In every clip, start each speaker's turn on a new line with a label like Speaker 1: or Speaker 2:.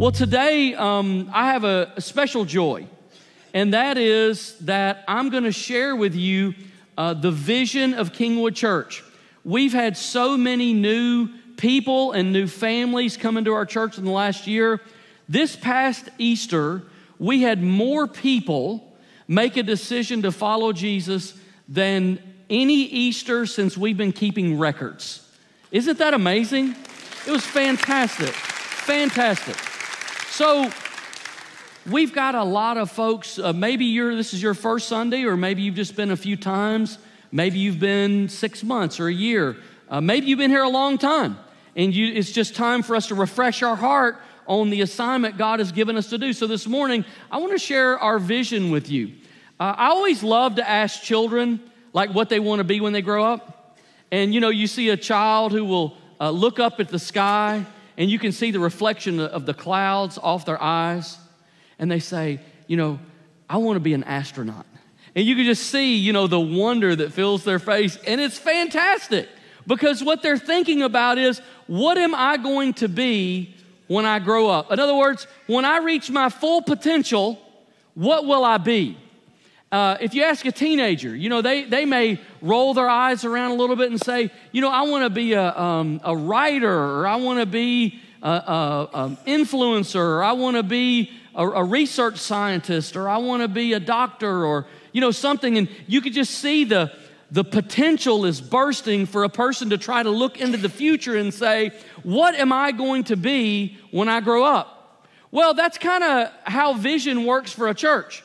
Speaker 1: Well, today I have a special joy, and that is that I'm going to share with you the vision of Kingwood Church. We've had so many new people and new families come into our church in the last year. This past Easter, we had more people make a decision to follow Jesus than any Easter since we've been keeping records. Isn't that amazing? It was fantastic, fantastic. So we've got a lot of folks, maybe this is your first Sunday, or maybe you've just been a few times. Maybe you've been 6 months or a year. Maybe you've been here a long time, and it's just time for us to refresh our heart on the assignment God has given us to do. So this morning, I want to share our vision with you. I always love to ask children like what they want to be when they grow up. And you see a child who will look up at the sky, and you can see the reflection of the clouds off their eyes. And they say, I want to be an astronaut. And you can just see, the wonder that fills their face. And it's fantastic because what they're thinking about is, what am I going to be when I grow up? In other words, when I reach my full potential, what will I be? If you ask a teenager, they may roll their eyes around a little bit and say, I want to be a writer, or I want to be an influencer, or I want to be a research scientist, or I want to be a doctor, or something. And you could just see the potential is bursting for a person to try to look into the future and say, what am I going to be when I grow up? Well, that's kind of how vision works for a church.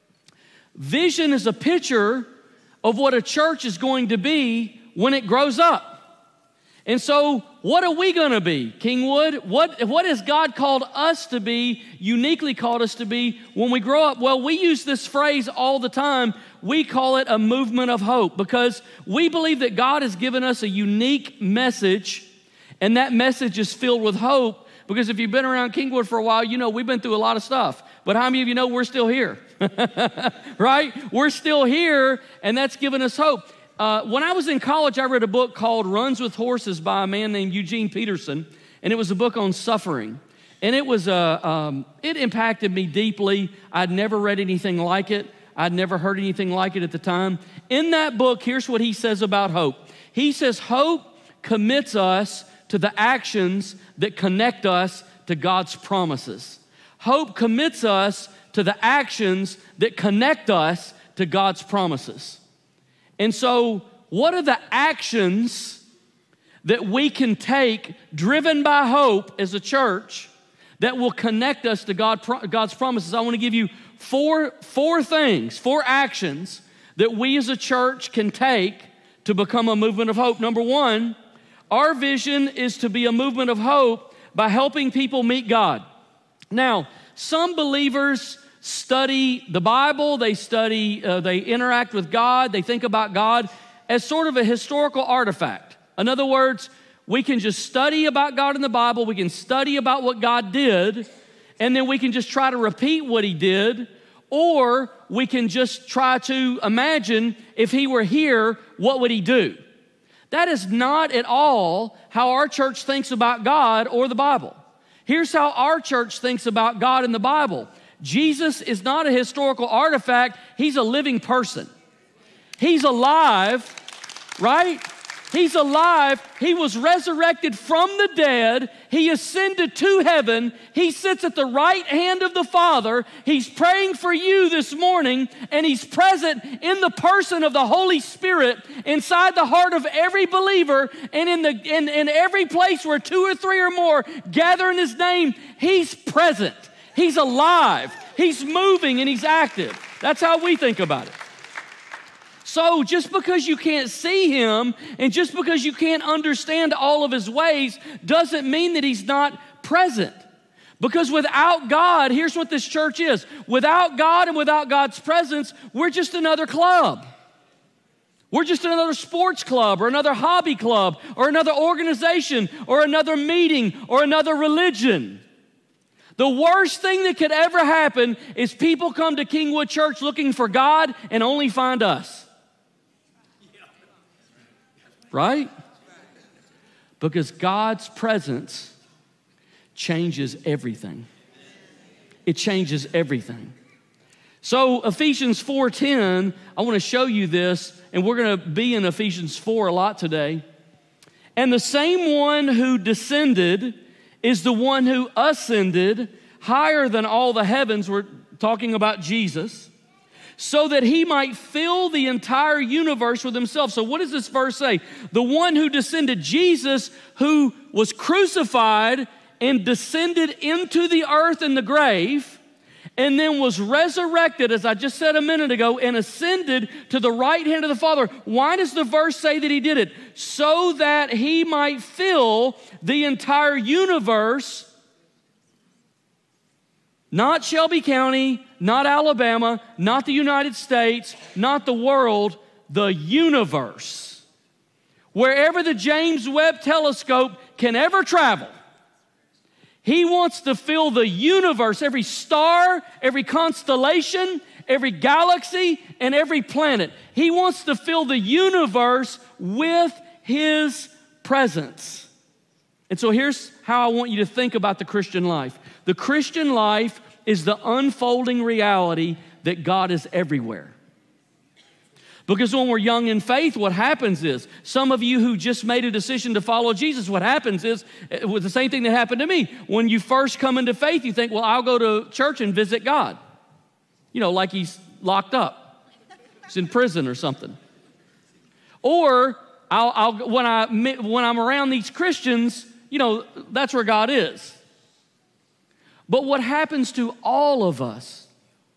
Speaker 1: Vision is a picture of what a church is going to be when it grows up. And so, what are we going to be, Kingwood? What has God called us to be, uniquely called us to be when we grow up? Well, we use this phrase all the time. We call it a movement of hope because we believe that God has given us a unique message, and that message is filled with hope. Because if you've been around Kingwood for a while, we've been through a lot of stuff. But how many of you know we're still here? Right? We're still here, and that's given us hope. When I was in college, I read a book called Runs with Horses by a man named Eugene Peterson, and it was a book on suffering. And it impacted me deeply. I'd never read anything like it. I'd never heard anything like it at the time. In that book, here's what he says about hope. He says, hope commits us to the actions that connect us to God's promises. Hope commits us to the actions that connect us to God's promises. And so, what are the actions that we can take driven by hope as a church that will connect us to God's promises? I want to give you four actions that we as a church can take to become a movement of hope. Number one, our vision is to be a movement of hope by helping people meet God. Now, some believers study the Bible, they interact with God, they think about God as sort of a historical artifact. In other words, we can just study about God in the Bible, we can study about what God did, and then we can just try to repeat what He did, or we can just try to imagine if He were here, what would He do? That is not at all how our church thinks about God or the Bible. Here's how our church thinks about God in the Bible. Jesus is not a historical artifact. He's a living person. He's alive, right? He's alive. He was resurrected from the dead. He ascended to heaven. He sits at the right hand of the Father. He's praying for you this morning, and He's present in the person of the Holy Spirit inside the heart of every believer, and in every place where two or three or more gather in His name, He's present. He's alive. He's moving, and He's active. That's how we think about it. So just because you can't see Him and just because you can't understand all of His ways doesn't mean that He's not present. Because without God, here's what this church is. Without God and without God's presence, we're just another club. We're just another sports club or another hobby club or another organization or another meeting or another religion. The worst thing that could ever happen is people come to Kingwood Church looking for God and only find us. Right? Because God's presence changes everything. it changes everything. So Ephesians 4:10, I want to show you this, and we're going to be in Ephesians 4 a lot today. And the same one who descended is the one who ascended higher than all the heavens. We're talking about Jesus, so that he might fill the entire universe with himself. So what does this verse say? The one who descended, Jesus, who was crucified and descended into the earth and the grave, and then was resurrected, as I just said a minute ago, and ascended to the right hand of the Father. Why does the verse say that he did it? So that he might fill the entire universe. Not Shelby County, not Alabama, not the United States, not the world, the universe. Wherever the James Webb Telescope can ever travel, he wants to fill the universe, every star, every constellation, every galaxy, and every planet. He wants to fill the universe with his presence. And so here's how I want you to think about the Christian life. The Christian life is the unfolding reality that God is everywhere. Because when we're young in faith, what happens is, some of you who just made a decision to follow Jesus, what happens is, it was the same thing that happened to me. When you first come into faith, you think, well, I'll go to church and visit God. You know, like he's locked up. He's in prison or something. Or when I'm around these Christians, you know, that's where God is. But what happens to all of us,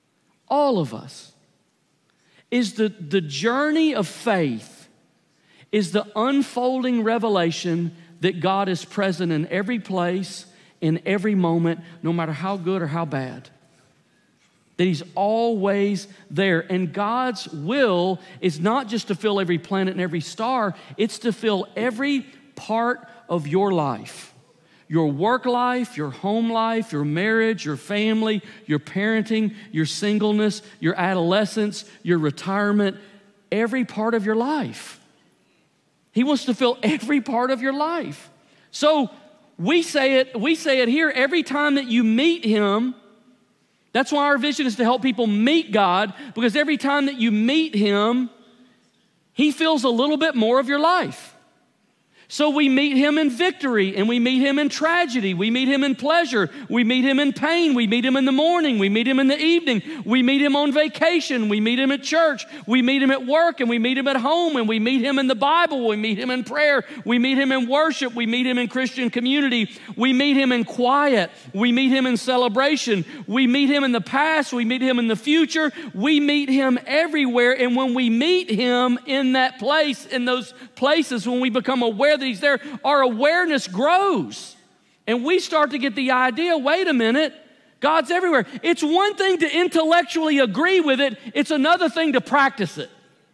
Speaker 1: is the journey of faith is the unfolding revelation that God is present in every place, in every moment, no matter how good or how bad. That he's always there. And God's will is not just to fill every planet and every star, it's to fill every part of your life. Your work life, your home life, your marriage, your family, your parenting, your singleness, your adolescence, your retirement, every part of your life. He wants to fill every part of your life. So we say it here every time that you meet him. That's why our vision is to help people meet God, because every time that you meet him, he fills a little bit more of your life. So we meet him in victory, and we meet him in tragedy. We meet him in pleasure. We meet him in pain. We meet him in the morning. We meet him in the evening. We meet him on vacation. We meet him at church. We meet him at work, and we meet him at home, and we meet him in the Bible. We meet him in prayer. We meet him in worship. We meet him in Christian community. We meet him in quiet. We meet him in celebration. We meet him in the past. We meet him in the future. We meet him everywhere, and when we meet him in that place, in those places, when we become aware that he's there, our awareness grows. And we start to get the idea, wait a minute, God's everywhere. It's one thing to intellectually agree with it. It's another thing to practice it.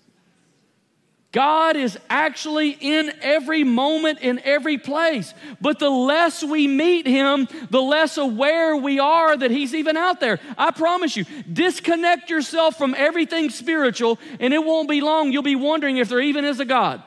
Speaker 1: God is actually in every moment, in every place. But the less we meet him, the less aware we are that he's even out there. I promise you, disconnect yourself from everything spiritual, and it won't be long. You'll be wondering if there even is a God.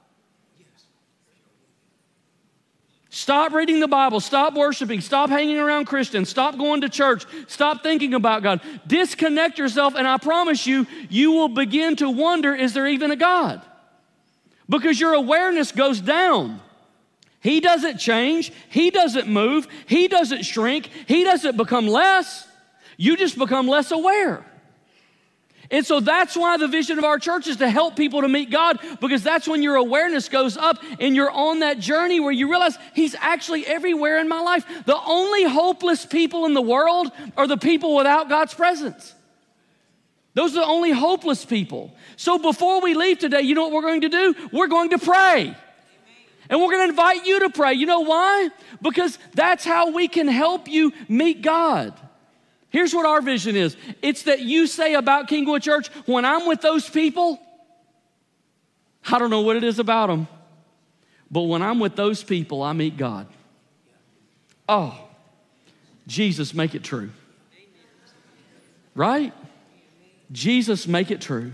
Speaker 1: Stop reading the Bible. Stop worshiping. Stop hanging around Christians. Stop going to church. Stop thinking about God. Disconnect yourself, and I promise you, you will begin to wonder, is there even a God? Because your awareness goes down. He doesn't change. He doesn't move. He doesn't shrink. He doesn't become less. You just become less aware. And so that's why the vision of our church is to help people to meet God, because that's when your awareness goes up and you're on that journey where you realize he's actually everywhere in my life. The only hopeless people in the world are the people without God's presence. Those are the only hopeless people. So before we leave today, you know what we're going to do? We're going to pray. And we're going to invite you to pray. You know why? Because that's how we can help you meet God. Here's what our vision is. It's that you say about Kingwood Church, when I'm with those people, I don't know what it is about them, but when I'm with those people, I meet God. Oh, Jesus, make it true. Right? Jesus, make it true.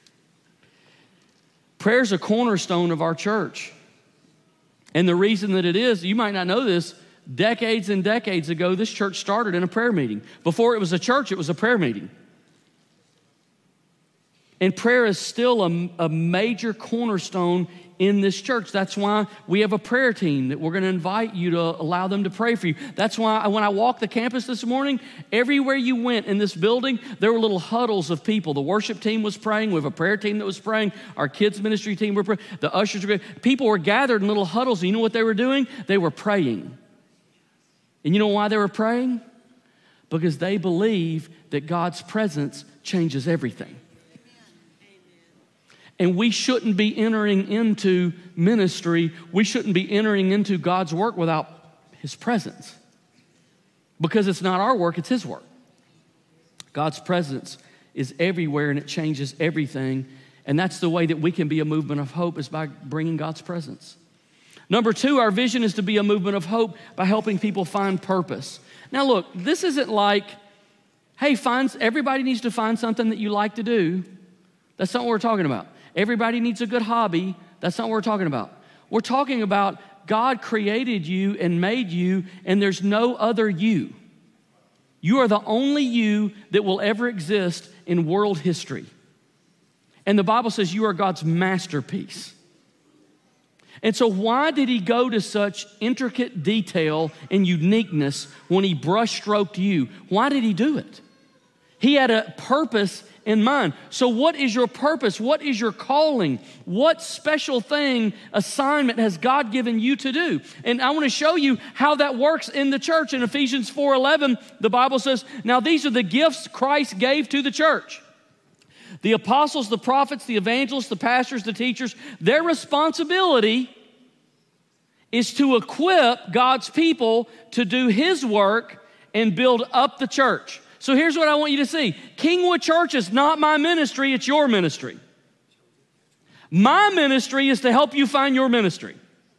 Speaker 1: Prayer is a cornerstone of our church. And the reason that it is, you might not know this, decades and decades ago, this church started in a prayer meeting. Before it was a church, it was a prayer meeting. And prayer is still a major cornerstone in this church. That's why we have a prayer team that we're going to invite you to allow them to pray for you. That's why when I walked the campus this morning, everywhere you went in this building, there were little huddles of people. The worship team was praying. We have a prayer team that was praying. Our kids ministry team were praying. The ushers were praying. People were gathered in little huddles. And you know what they were doing? They were praying. And you know why they were praying? Because they believe that God's presence changes everything. And we shouldn't be entering into ministry, we shouldn't be entering into God's work without His presence. Because it's not our work, it's His work. God's presence is everywhere and it changes everything. And that's the way that we can be a movement of hope, is by bringing God's presence. Number two, our vision is to be a movement of hope by helping people find purpose. Now look, this isn't like, hey, everybody needs to find something that you like to do. That's not what we're talking about. Everybody needs a good hobby. That's not what we're talking about. We're talking about God created you and made you, and there's no other you. You are the only you that will ever exist in world history. And the Bible says you are God's masterpiece. And so why did He go to such intricate detail and uniqueness when He brushstroked you? Why did He do it? He had a purpose in mind. So what is your purpose? What is your calling? What special thing, assignment has God given you to do? And I want to show you how that works in the church. In Ephesians 4:11, the Bible says, now these are the gifts Christ gave to the church. The apostles, the prophets, the evangelists, the pastors, the teachers, their responsibility is to equip God's people to do His work and build up the church. So here's what I want you to see. Kingwood Church is not my ministry, it's your ministry. My ministry is to help you find your ministry.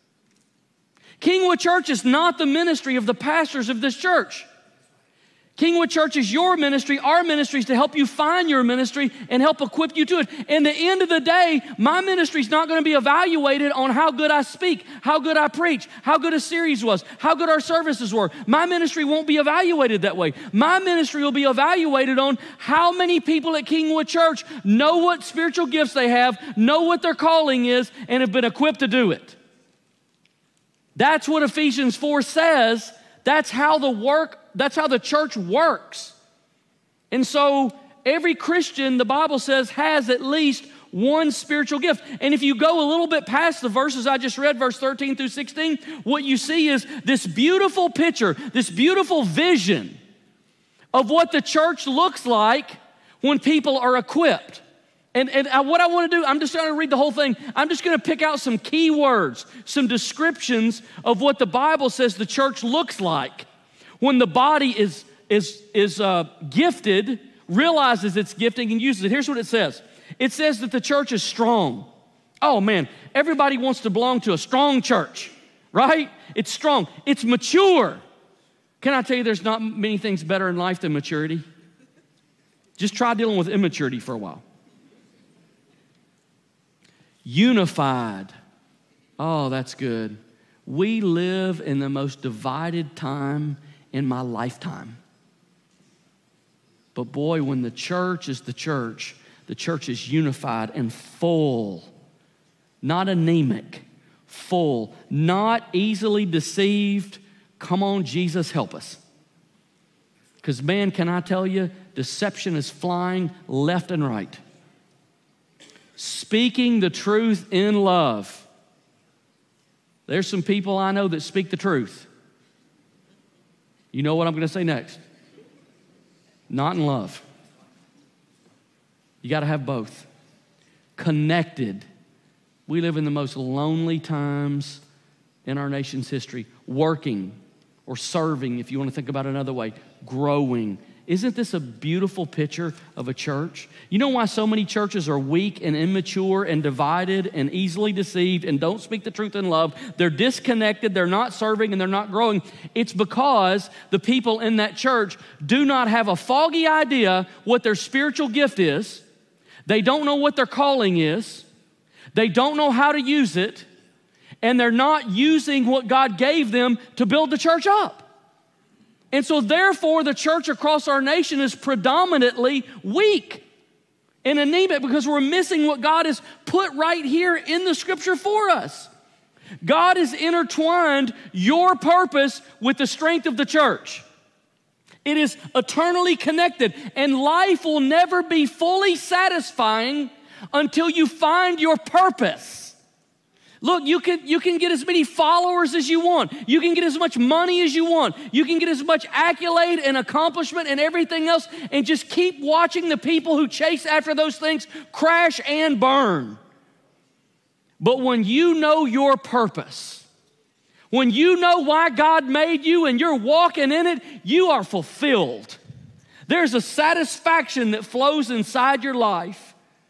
Speaker 1: Kingwood Church is not the ministry of the pastors of this church. Kingwood Church is your ministry. Our ministry is to help you find your ministry and help equip you to it. And at the end of the day, my ministry is not going to be evaluated on how good I speak, how good I preach, how good a series was, how good our services were. My ministry won't be evaluated that way. My ministry will be evaluated on how many people at Kingwood Church know what spiritual gifts they have, know what their calling is, and have been equipped to do it. That's what Ephesians 4 says. That's how the church works. And so every Christian, the Bible says, has at least one spiritual gift. And if you go a little bit past the verses I just read, verse 13 through 16, what you see is this beautiful picture, this beautiful vision of what the church looks like when people are equipped. And what I want to do, I'm just going to read the whole thing. I'm just going to pick out some key words, some descriptions of what the Bible says the church looks like when the body is gifted, realizes its gifting, and uses it. Here's what it says. It says that the church is strong. Oh, man, everybody wants to belong to a strong church, right? It's strong. It's mature. Can I tell you there's not many things better in life than maturity? Just try dealing with immaturity for a while. Unified. Oh, that's good. We live in the most divided time in my lifetime. But boy, when the church is the church is unified and full, not anemic, full, not easily deceived. Come on, Jesus, help us. Because man, can I tell you, deception is flying left and right. Speaking the truth in love. There's some people I know that speak the truth. You know what I'm going to say next? Not in love. You got to have both. Connected. We live in the most lonely times in our nation's history. Working or serving, if you want to think about it another way. Growing. Isn't this a beautiful picture of a church? You know why so many churches are weak and immature and divided and easily deceived and don't speak the truth in love? They're disconnected, they're not serving, and they're not growing. It's because the people in that church do not have a foggy idea what their spiritual gift is. They don't know what their calling is. They don't know how to use it. And they're not using what God gave them to build the church up. And so therefore, the church across our nation is predominantly weak and anemic because we're missing what God has put right here in the scripture for us. God has intertwined your purpose with the strength of the church. It is eternally connected, and life will never be fully satisfying until you find your purpose. Look, you can get as many followers as you want. You can get as much money as you want. You can get as much accolade and accomplishment and everything else, and just keep watching the people who chase after those things crash and burn. But when you know your purpose, when you know why God made you and you're walking in it, you are fulfilled. There's a satisfaction that flows inside your life.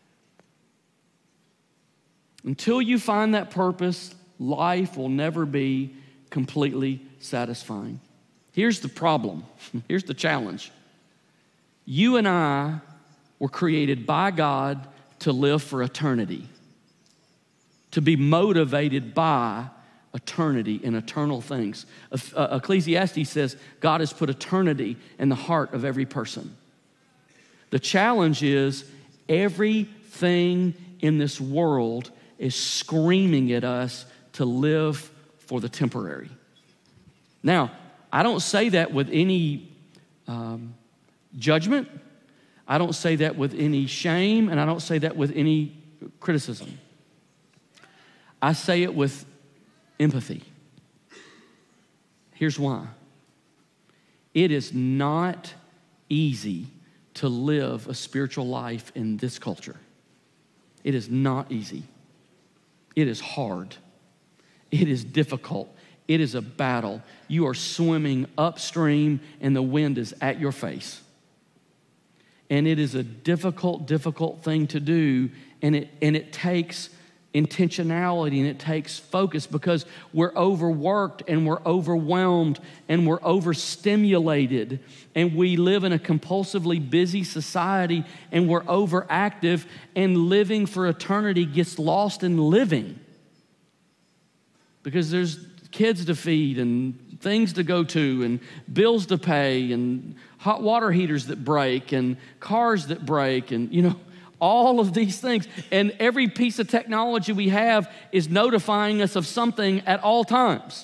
Speaker 1: Until you find that purpose, life will never be completely satisfying. Here's the problem. Here's the challenge. You and I were created by God to live for eternity, to be motivated by eternity and eternal things. Ecclesiastes says God has put eternity in the heart of every person. The challenge is everything in this world is screaming at us to live for the temporary. Now, I don't say that with any judgment. I don't say that with any shame, and I don't say that with any criticism. I say it with empathy. Here's why. It is not easy to live a spiritual life in this culture. It is not easy. It is hard. It is difficult. It is a battle. You are swimming upstream and the wind is at your face. And it is a difficult thing to do, and it takes intentionality and it takes focus because we're overworked and we're overwhelmed and we're overstimulated and we live in a compulsively busy society and we're overactive, and living for eternity gets lost in living because there's kids to feed and things to go to and bills to pay and hot water heaters that break and cars that break and all of these things. And every piece of technology we have is notifying us of something at all times.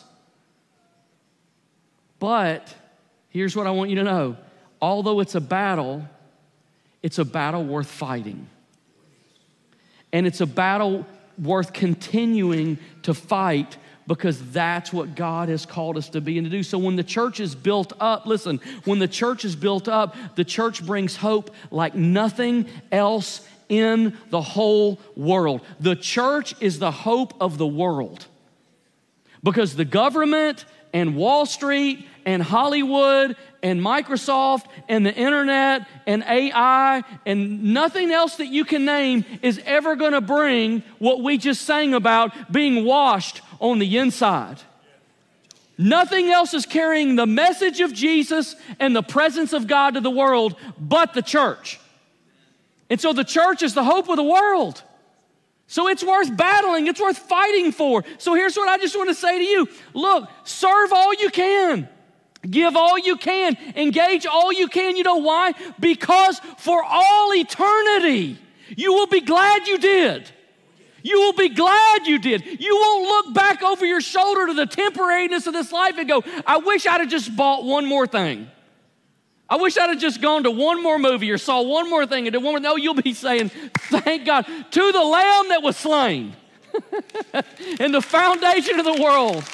Speaker 1: But here's what I want you to know. Although it's a battle worth fighting. And it's a battle worth continuing to fight because that's what God has called us to be and to do. So when the church is built up, listen, when the church is built up, the church brings hope like nothing else in the whole world. The church is the hope of the world because the government and Wall Street and Hollywood and Microsoft and the internet and AI and nothing else that you can name is ever going to bring what we just sang about, being washed on the inside. Nothing else is carrying the message of Jesus and the presence of God to the world but the church. And so the church is the hope of the world. So it's worth battling. It's worth fighting for. So here's what I just want to say to you. Look, serve all you can. Give all you can. Engage all you can. You know why? Because for all eternity, you will be glad you did. You will be glad you did. You won't look back over your shoulder to the temporariness of this life and go, I wish I'd have just bought one more thing. I wish I'd have just gone to one more movie or saw one more thing and did one more. No, you'll be saying, thank God, to the Lamb that was slain in the foundation of the world.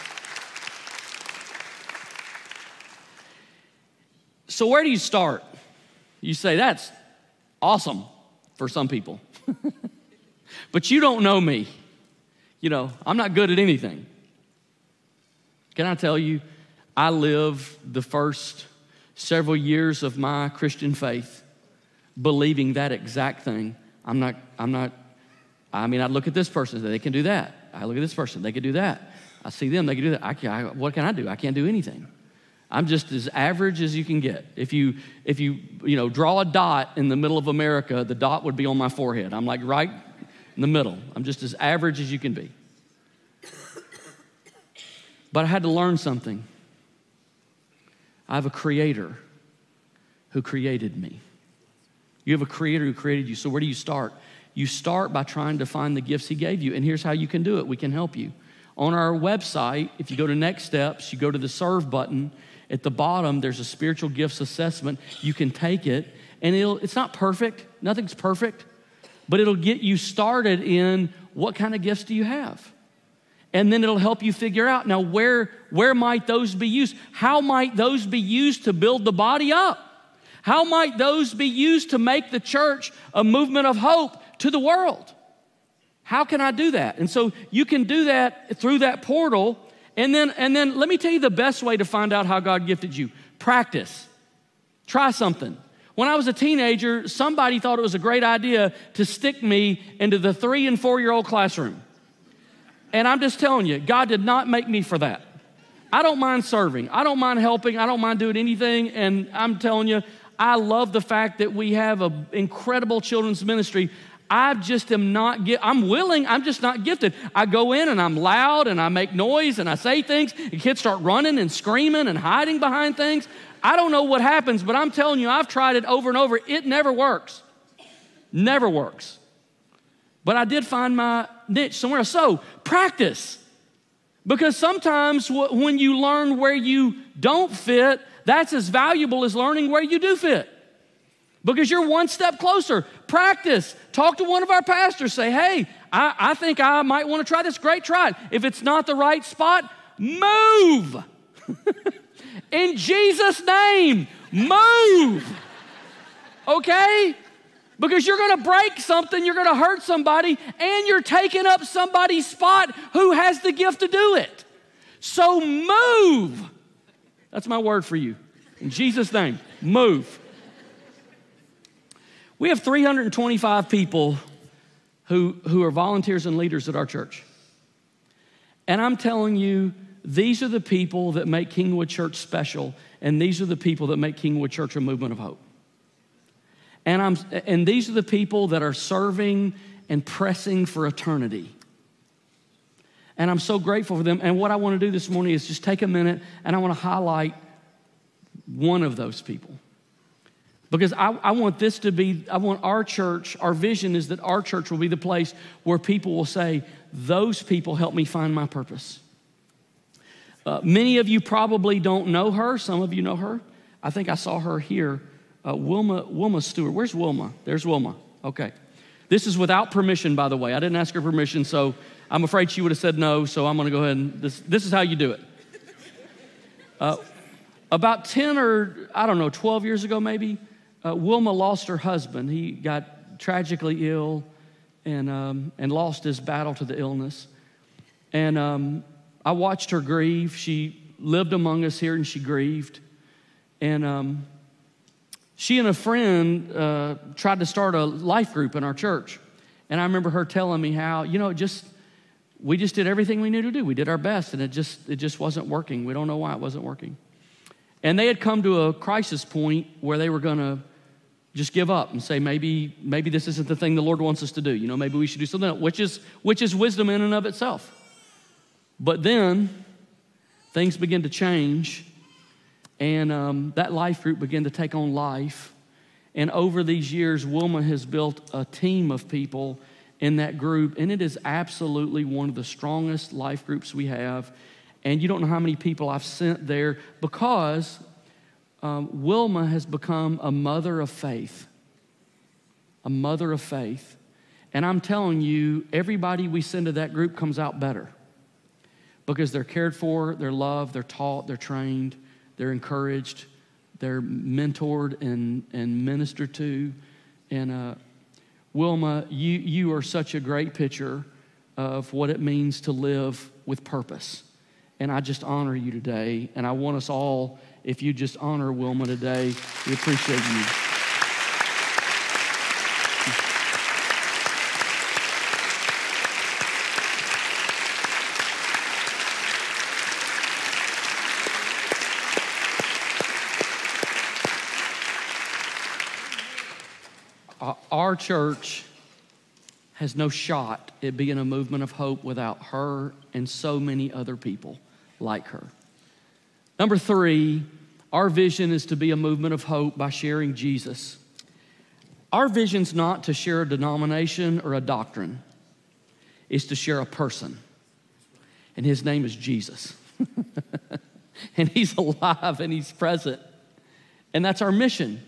Speaker 1: So where do you start? You say, that's awesome for some people. But you don't know me. I'm not good at anything. Can I tell you, I lived the first several years of my Christian faith believing that exact thing. I look at this person, they can do that. I look at this person, they can do that. I see them, they can do that. What can I do? I can't do anything. I'm just as average as you can get. If you draw a dot in the middle of America, the dot would be on my forehead. I'm like right in the middle. I'm just as average as you can be. But I had to learn something. I have a creator who created me. You have a creator who created you. So where do you start? You start by trying to find the gifts he gave you. And here's how you can do it. We can help you. On our website, if you go to Next Steps, you go to the Serve button. At the bottom, there's a spiritual gifts assessment. You can take it, and it's not perfect. Nothing's perfect. But it'll get you started in what kind of gifts do you have? And then it'll help you figure out, now, where might those be used? How might those be used to build the body up? How might those be used to make the church a movement of hope to the world? How can I do that? And so you can do that through that portal. And then let me tell you the best way to find out how God gifted you. Practice. Try something. When I was a teenager, somebody thought it was a great idea to stick me into the 3- and 4-year-old classroom. And I'm just telling you, God did not make me for that. I don't mind serving. I don't mind helping. I don't mind doing anything. And I'm telling you, I love the fact that we have an incredible children's ministry. I just am not, I'm willing, I'm just not gifted. I go in and I'm loud and I make noise and I say things. The kids start running and screaming and hiding behind things. I don't know what happens, but I'm telling you, I've tried it over and over. It never works. Never works. But I did find my niche somewhere else. So practice. Because sometimes when you learn where you don't fit, that's as valuable as learning where you do fit. Because you're one step closer. Practice. Talk to one of our pastors. Say, hey, I think I might want to try this. Great, try it. If it's not the right spot, move. In Jesus' name, move. Okay? Because you're going to break something, you're going to hurt somebody, and you're taking up somebody's spot who has the gift to do it. So move. That's my word for you. In Jesus' name, move. We have 325 people who are volunteers and leaders at our church. And I'm telling you, these are the people that make Kingwood Church special, and these are the people that make Kingwood Church a movement of hope. And these are the people that are serving and pressing for eternity. And I'm so grateful for them. And what I want to do this morning is just take a minute, and I want to highlight one of those people. Because I want this to be, I want our church, our vision is that our church will be the place where people will say, those people helped me find my purpose. Many of you probably don't know her. Some of you know her. I think I saw her here. Wilma Stewart. Where's Wilma? There's Wilma. Okay. This is without permission, by the way. I didn't ask her permission, so I'm afraid she would have said no, so I'm going to go ahead and, this is how you do it. About 10 or, 12 years ago maybe, Wilma lost her husband. He got tragically ill and lost his battle to the illness. And I watched her grieve. She lived among us here and she grieved. And she and a friend tried to start a life group in our church. And I remember her telling me how, we just did everything we knew to do. We did our best, and it just wasn't working. We don't know why it wasn't working. And they had come to a crisis point where they were going to just give up and say, maybe this isn't the thing the Lord wants us to do. Maybe we should do something else, which is wisdom in and of itself. But then things began to change, and that life group began to take on life. And over these years, Wilma has built a team of people in that group, and it is absolutely one of the strongest life groups we have. And you don't know how many people I've sent there because Wilma has become a mother of faith. A mother of faith. And I'm telling you, everybody we send to that group comes out better because they're cared for, they're loved, they're taught, they're trained, they're encouraged, they're mentored and ministered to. And Wilma, you are such a great picture of what it means to live with purpose. And I just honor you today. And I want us all, if you just honor Wilma today, we appreciate you. Our church has no shot at being a movement of hope without her and so many other people like her. Number 3, our vision is to be a movement of hope by sharing Jesus. Our vision's not to share a denomination or a doctrine. It's to share a person. And his name is Jesus. And he's alive and he's present. And that's our mission.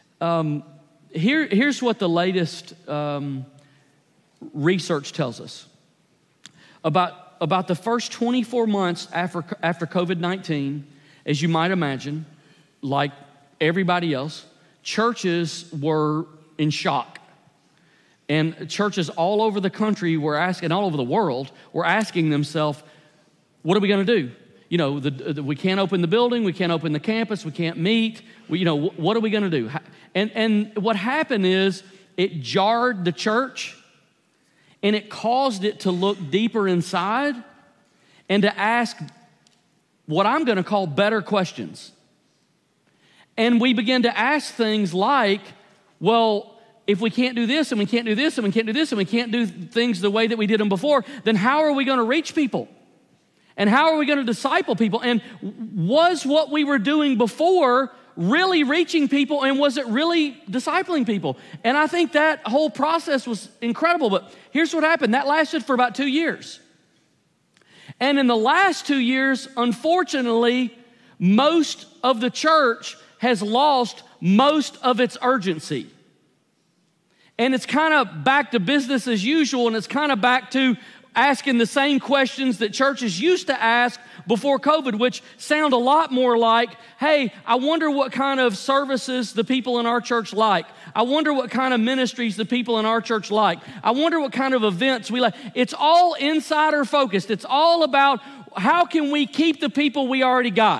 Speaker 1: Here's what the latest research tells us. About the first 24 months after COVID-19, as you might imagine, like everybody else, churches were in shock. And churches all over the country were asking, all over the world, were asking themselves, what are we going to do? You know, we can't open the building, we can't open the campus, we can't meet. What are we going to do? And what happened is it jarred the church, and it caused it to look deeper inside and to ask what I'm going to call better questions. And we began to ask things like, well, if we can't do this and we can't do this and we can't do this and we can't do things the way that we did them before, then how are we going to reach people? And how are we going to disciple people? And was what we were doing before really reaching people, and was it really discipling people? And I think that whole process was incredible. But here's what happened. That lasted for about 2 years. And in the last 2 years, unfortunately, most of the church has lost most of its urgency. And it's kind of back to business as usual, and it's kind of back to asking the same questions that churches used to ask before COVID, which sound a lot more like, hey, I wonder what kind of services the people in our church like. I wonder what kind of ministries the people in our church like. I wonder what kind of events we like. It's all insider focused. It's all about how can we keep the people we already got.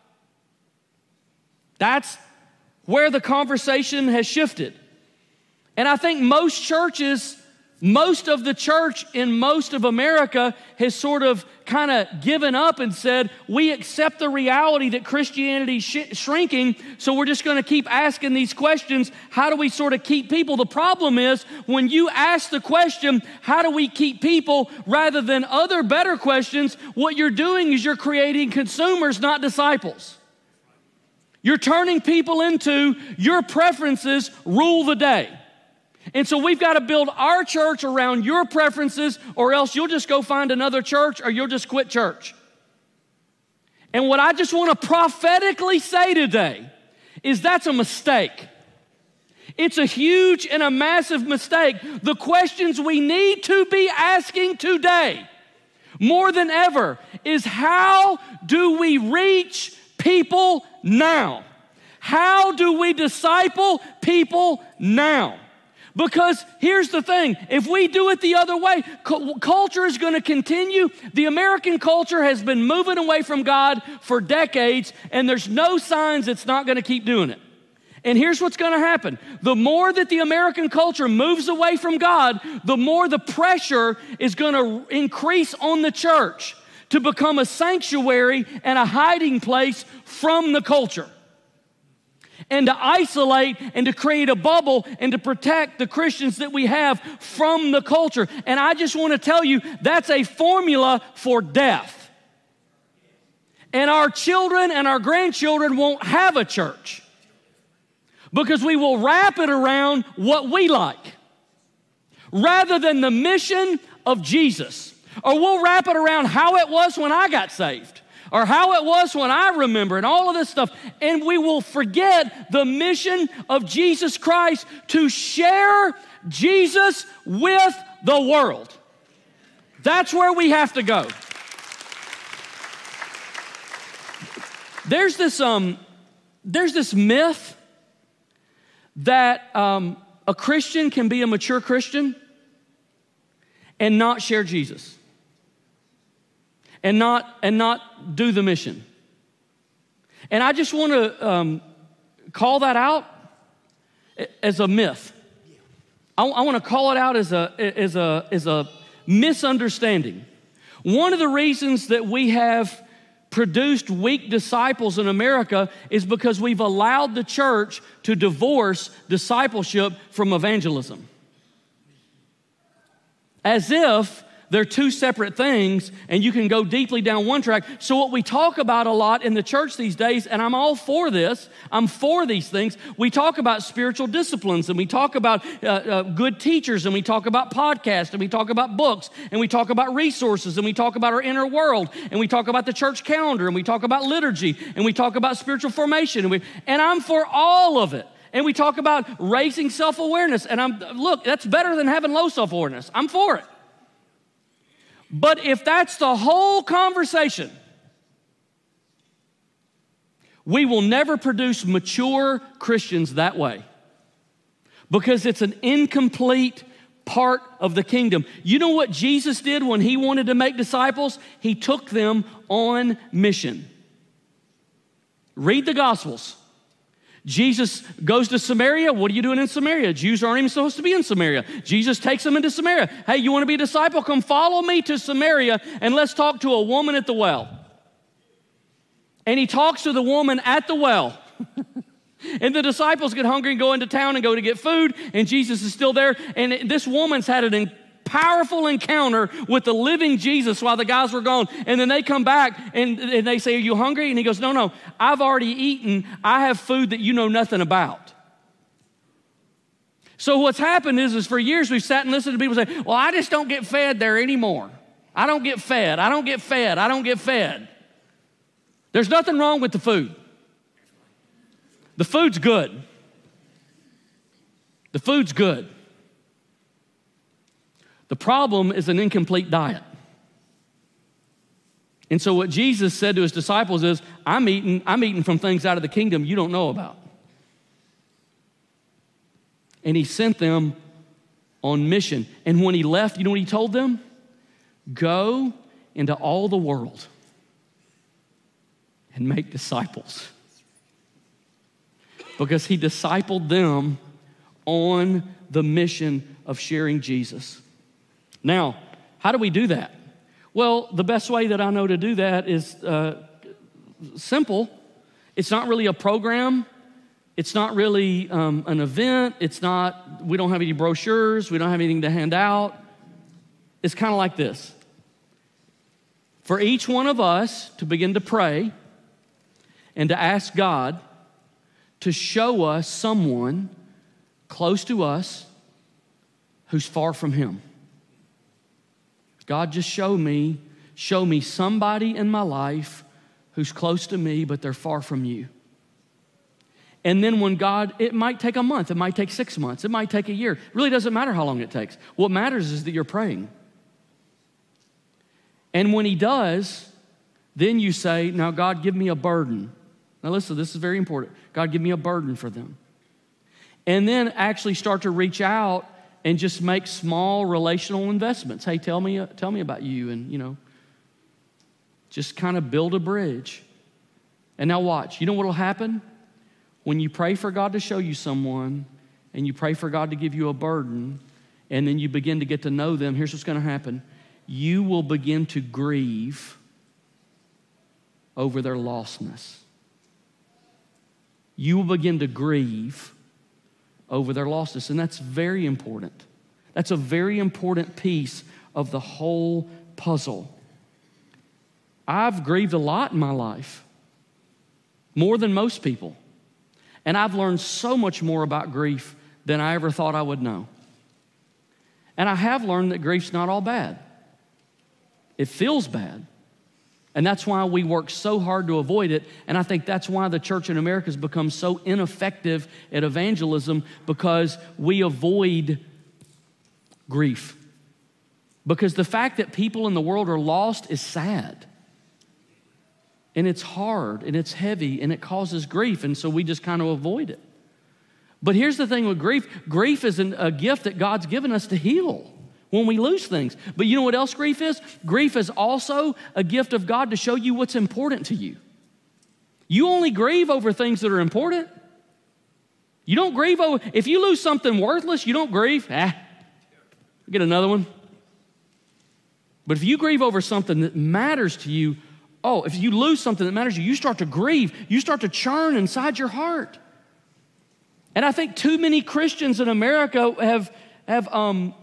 Speaker 1: That's where the conversation has shifted. And I think most churches, most of the church in most of America has sort of kind of given up and said, we accept the reality that Christianity is shrinking, so we're just going to keep asking these questions. How do we sort of keep people? The problem is when you ask the question, how do we keep people, rather than other better questions, what you're doing is you're creating consumers, not disciples. You're turning people into your preferences rule the day. And so we've got to build our church around your preferences, or else you'll just go find another church, or you'll just quit church. And what I just want to prophetically say today is that's a mistake. It's a huge and a massive mistake. The questions we need to be asking today, more than ever, is how do we reach people now? How do we disciple people now? Because here's the thing, if we do it the other way, culture is going to continue. The American culture has been moving away from God for decades, and there's no signs it's not going to keep doing it. And here's what's going to happen. The more that the American culture moves away from God, the more the pressure is going to increase on the church to become a sanctuary and a hiding place from the culture, and to isolate and to create a bubble and to protect the Christians that we have from the culture. And I just want to tell you, that's a formula for death. And our children and our grandchildren won't have a church because we will wrap it around what we like rather than the mission of Jesus. Or we'll wrap it around how it was when I got saved, or how it was when I remember, and all of this stuff. And we will forget the mission of Jesus Christ to share Jesus with the world. That's where we have to go. There's this myth that a Christian can be a mature Christian and not share Jesus. And not do the mission. And I just want to call that out as a myth. I want to call it out as a misunderstanding. One of the reasons that we have produced weak disciples in America is because we've allowed the church to divorce discipleship from evangelism. As if They're two separate things, and you can go deeply down one track. So what we talk about a lot in the church these days, and I'm all for this, I'm for these things, we talk about spiritual disciplines, and we talk about good teachers, and we talk about podcasts, and we talk about books, and we talk about resources, and we talk about our inner world, and we talk about the church calendar, and we talk about liturgy, and we talk about spiritual formation, and I'm for all of it. And we talk about raising self-awareness, and look, that's better than having low self-awareness. I'm for it. But if that's the whole conversation, we will never produce mature Christians that way, because it's an incomplete part of the kingdom. You know what Jesus did when he wanted to make disciples? He took them on mission. Read the Gospels. Jesus goes to Samaria. What are you doing in Samaria? Jews aren't even supposed to be in Samaria. Jesus takes them into Samaria. Hey, you want to be a disciple? Come follow me to Samaria, and let's talk to a woman at the well. And he talks to the woman at the well. And the disciples get hungry and go into town and go to get food, and Jesus is still there. And this woman's had an powerful encounter with the living Jesus while the guys were gone. And then they come back and they say, are you hungry? And he goes, no, I've already eaten. I have food that you know nothing about. So what's happened is for years we've sat and listened to people say, well, I just don't get fed there anymore. I don't get fed. I don't get fed. I don't get fed. There's nothing wrong with the food. The food's good. The food's good. The problem is an incomplete diet. And so what Jesus said to his disciples is, I'm eating from things out of the kingdom you don't know about. And he sent them on mission. And when he left, you know what he told them? Go into all the world and make disciples. Because he discipled them on the mission of sharing Jesus. Now, how do we do that? Well, the best way that I know to do that is simple. It's not really a program. It's not really an event. We don't have any brochures. We don't have anything to hand out. It's kind of like this. For each one of us to begin to pray and to ask God to show us someone close to us who's far from him. God, just show me somebody in my life who's close to me, but they're far from you. And then when God, it might take a month, it might take 6 months, it might take a year. It really doesn't matter how long it takes. What matters is that you're praying. And when he does, then you say, now God, give me a burden. Now listen, this is very important. God, give me a burden for them. And then actually start to reach out and just make small relational investments. Hey, tell me about you, and just kind of build a bridge. And now watch. You know what will happen? When you pray for God to show you someone, and you pray for God to give you a burden, and then you begin to get to know them, here's what's going to happen. You will begin to grieve over their lostness. You will begin to grieve over their lostness, and that's very important. That's a very important piece of the whole puzzle. I've grieved a lot in my life, more than most people, and I've learned so much more about grief than I ever thought I would know. And I have learned that grief's not all bad. It feels bad. And that's why we work so hard to avoid it. And I think that's why the church in America has become so ineffective at evangelism, because we avoid grief. Because the fact that people in the world are lost is sad. And it's hard, and it's heavy, and it causes grief. And so we just kind of avoid it. But here's the thing with grief. Grief is a gift that God's given us to heal when we lose things. But you know what else grief is? Grief is also a gift of God to show you what's important to you. You only grieve over things that are important. You don't grieve over, if you lose something worthless, you don't grieve. Get another one. But if you grieve over something that matters to you, if you lose something that matters to you, you start to grieve. You start to churn inside your heart. And I think too many Christians in America have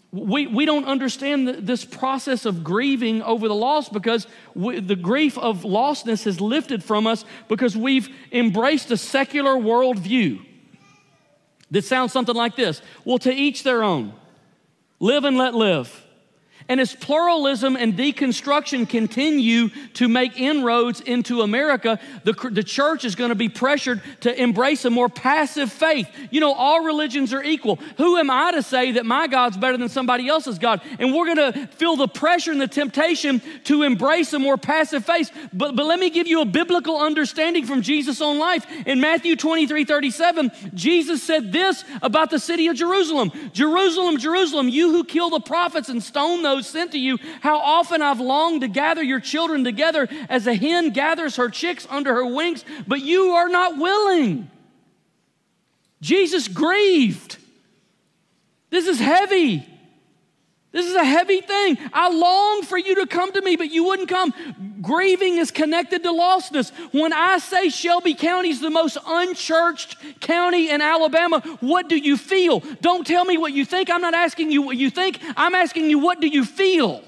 Speaker 1: We don't understand this process of grieving over the loss because the grief of lostness has lifted from us because we've embraced a secular worldview that sounds something like this. Well, to each their own. Live and let live. And as pluralism and deconstruction continue to make inroads into America, the church is going to be pressured to embrace a more passive faith. You know, all religions are equal. Who am I to say that my God's better than somebody else's God? And we're going to feel the pressure and the temptation to embrace a more passive faith. But let me give you a biblical understanding from Jesus' own life. In Matthew 23:37, Jesus said this about the city of Jerusalem. Jerusalem, Jerusalem, you who kill the prophets and stone those sent to you, how often I've longed to gather your children together as a hen gathers her chicks under her wings, but you are not willing. Jesus grieved. This is heavy. This is a heavy thing. I long for you to come to me, but you wouldn't come. Grieving is connected to lostness. When I say Shelby County is the most unchurched county in Alabama, what do you feel? Don't tell me what you think. I'm not asking you what you think. I'm asking you, what do you feel?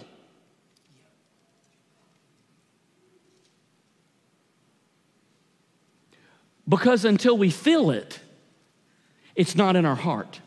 Speaker 1: Because until we feel it, it's not in our heart.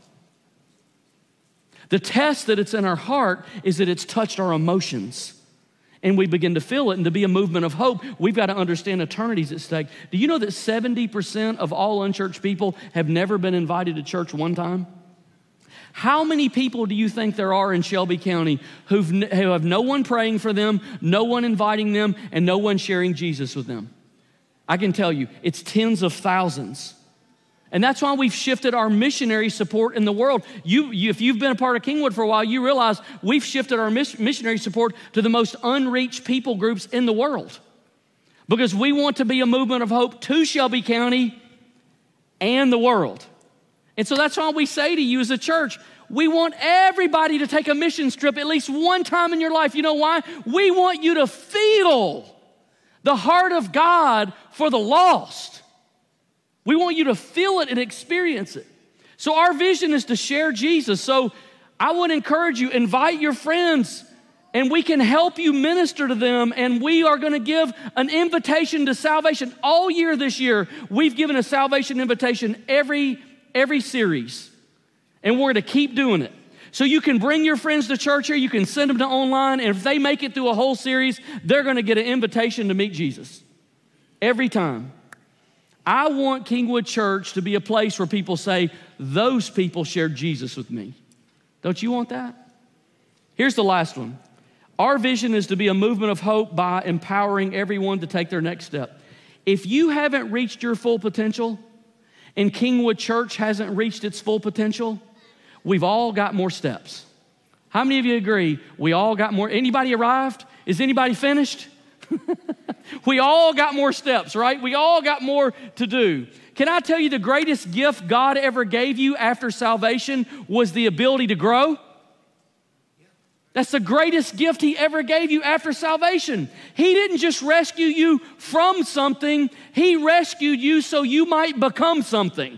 Speaker 1: The test that it's in our heart is that it's touched our emotions and we begin to feel it. And to be a movement of hope, we've got to understand eternity's at stake. Do you know that 70% of all unchurched people have never been invited to church one time? How many people do you think there are in Shelby County who have no one praying for them, no one inviting them, and no one sharing Jesus with them? I can tell you, it's tens of thousands. And that's why we've shifted our missionary support in the world. If you've been a part of Kingwood for a while, you realize we've shifted our missionary support to the most unreached people groups in the world. Because we want to be a movement of hope to Shelby County and the world. And so that's why we say to you as a church, we want everybody to take a mission trip at least one time in your life. You know why? We want you to feel the heart of God for the lost. We want you to feel it and experience it. So our vision is to share Jesus. So I would encourage you, invite your friends, and we can help you minister to them. And we are going to give an invitation to salvation. All year this year, we've given a salvation invitation every series. And we're going to keep doing it. So you can bring your friends to church here. You can send them to online. And if they make it through a whole series, they're going to get an invitation to meet Jesus. Every time. I want Kingwood Church to be a place where people say, those people shared Jesus with me. Don't you want that? Here's the last one. Our vision is to be a movement of hope by empowering everyone to take their next step. If you haven't reached your full potential and Kingwood Church hasn't reached its full potential, we've all got more steps. How many of you agree we all got more? Anybody arrived? Is anybody finished? We all got more steps, right? We all got more to do. Can I tell you the greatest gift God ever gave you after salvation was the ability to grow? That's the greatest gift He ever gave you after salvation. He didn't just rescue you from something. He rescued you so you might become something.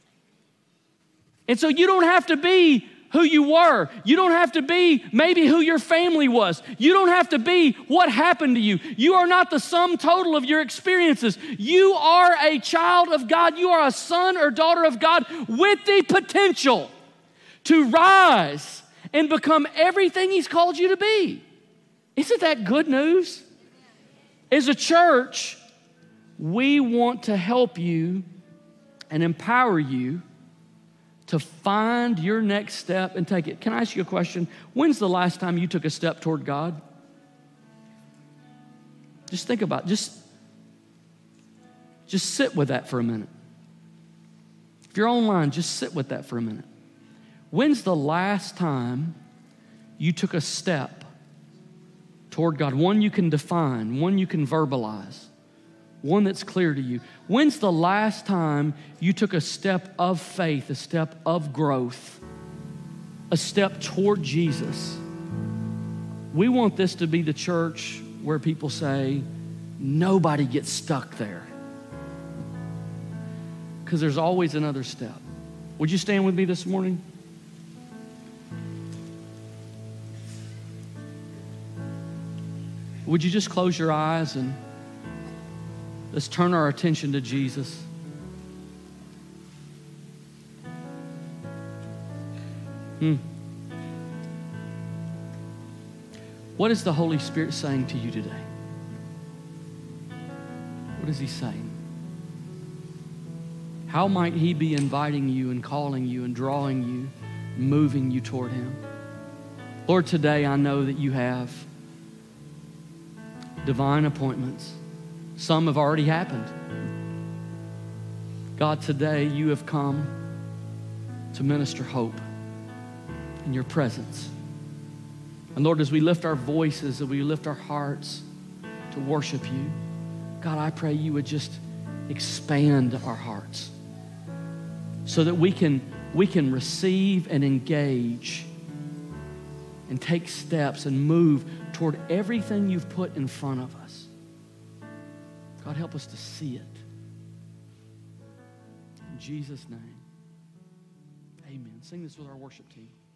Speaker 1: And so you don't have to be who you were. You don't have to be maybe who your family was. You don't have to be what happened to you. You are not the sum total of your experiences. You are a child of God. You are a son or daughter of God with the potential to rise and become everything He's called you to be. Isn't that good news? As a church, we want to help you and empower you to find your next step and take it. Can I ask you a question? When's the last time you took a step toward God? Just think about it. Just sit with that for a minute. If you're online, just sit with that for a minute. When's the last time you took a step toward God? One you can define, one you can verbalize, one that's clear to you. When's the last time you took a step of faith, a step of growth, a step toward Jesus? We want this to be the church where people say, nobody gets stuck there. Because there's always another step. Would you stand with me this morning? Would you just close your eyes and let's turn our attention to Jesus. What is the Holy Spirit saying to you today? What is He saying? How might He be inviting you and calling you and drawing you, moving you toward Him? Lord, today I know that you have divine appointments. Some have already happened. God, today you have come to minister hope in your presence. And Lord, as we lift our voices, as we lift our hearts to worship you, God, I pray you would just expand our hearts so that we can receive and engage and take steps and move toward everything you've put in front of us. God, help us to see it. In Jesus' name, amen. Sing this with our worship team.